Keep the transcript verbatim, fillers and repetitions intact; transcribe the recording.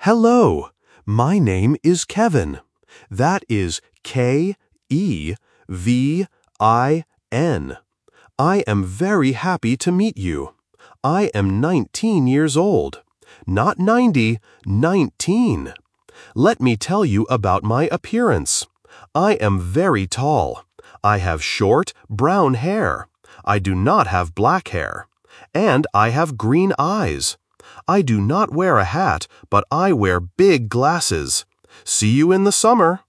Hello, my name is Kevin. That is K E V I N. I am very happy to meet you. I am nineteen years old. Not ninety, nineteen. Let me tell you about my appearance. I am very tall. I have short, brown hair. I do not have black hair. And I have green eyes. I do not wear a hat, but I wear big glasses. See you in the summer.